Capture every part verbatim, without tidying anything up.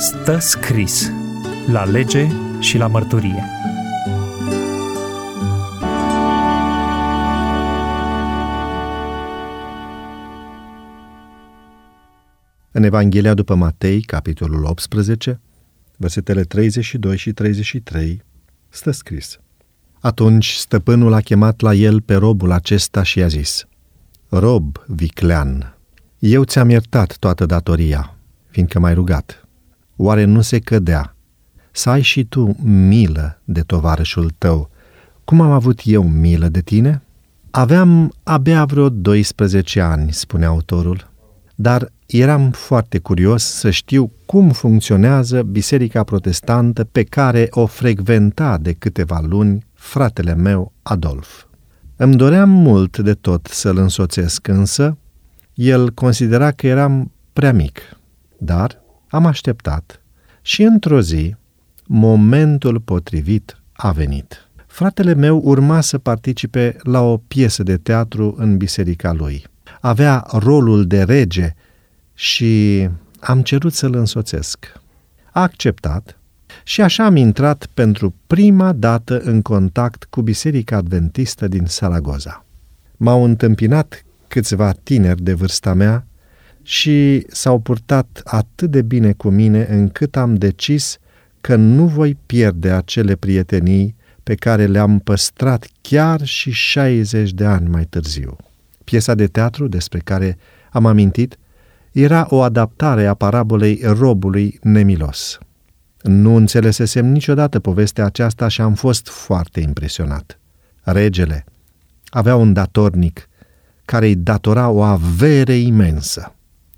Stă scris la lege și la mărturie. În Evanghelia după Matei, capitolul optsprezece, versetele treizeci și doi și treizeci și trei, stă scris: Atunci stăpânul a chemat la el pe robul acesta și i-a zis: Rob viclean, eu ți-am iertat toată datoria, fiindcă m-ai rugat. Oare nu se cădea să ai și tu milă de tovarășul tău, cum am avut eu milă de tine? Aveam abia vreo doisprezece ani, spune autorul, dar eram foarte curios să știu cum funcționează Biserica Protestantă pe care o frecventa de câteva luni fratele meu Adolf. Îmi doream mult de tot să-l însoțesc, însă el considera că eram prea mic, dar am așteptat și într-o zi momentul potrivit a venit. Fratele meu urma să participe la o piesă de teatru în biserica lui. Avea rolul de rege și am cerut să-l însoțesc. A acceptat și așa am intrat pentru prima dată în contact cu Biserica Adventistă din Saragoza. M-au întâmpinat câțiva tineri de vârsta mea și s-au purtat atât de bine cu mine încât am decis că nu voi pierde acele prietenii pe care le-am păstrat chiar și șaizeci de ani mai târziu. Piesa de teatru despre care am amintit era o adaptare a parabolei robului nemilos. Nu înțelesesem niciodată povestea aceasta și am fost foarte impresionat. Regele avea un datornic care îi datora o avere imensă.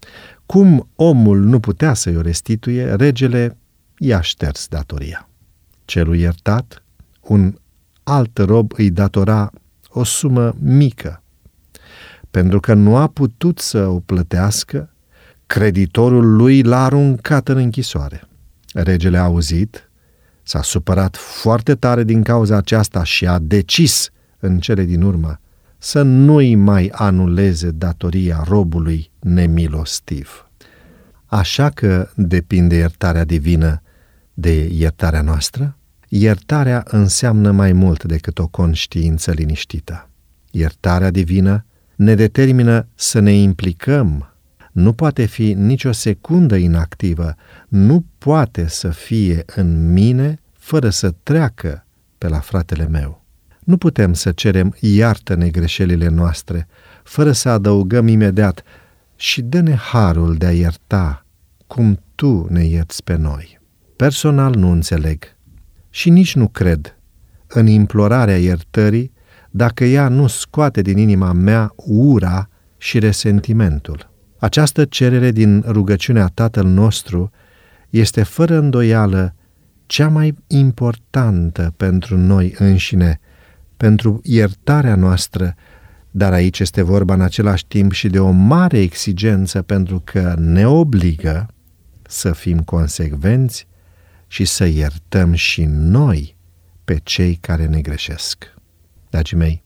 Cum omul nu putea să-i o restituie, regele i-a șters datoria. Celui iertat, un alt rob îi datora o sumă mică. Pentru că nu a putut să o plătească, creditorul lui l-a aruncat în închisoare. Regele a auzit, s-a supărat foarte tare din cauza aceasta și a decis în cele din urmă să nu-i mai anuleze datoria robului nemilostiv. Așa că depinde iertarea divină de iertarea noastră? Iertarea înseamnă mai mult decât o conștiință liniștită. Iertarea divină ne determină să ne implicăm. Nu poate fi nicio secundă inactivă, nu poate să fie în mine fără să treacă pe la fratele meu. Nu putem să cerem iartă-ne greșelile noastre, fără să adăugăm imediat și dă-ne harul de a ierta cum tu ne ierți pe noi. Personal nu înțeleg și nici nu cred în implorarea iertării dacă ea nu scoate din inima mea ura și resentimentul. Această cerere din rugăciunea Tatăl nostru este fără îndoială cea mai importantă pentru noi înșine, pentru iertarea noastră, dar aici este vorba în același timp și de o mare exigență pentru că ne obligă să fim consecvenți și să iertăm și noi pe cei care ne greșesc. Dragii mei,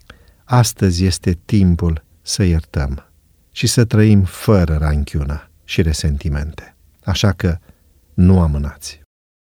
astăzi este timpul să iertăm și să trăim fără ranchiună și resentimente. Așa că nu amânați.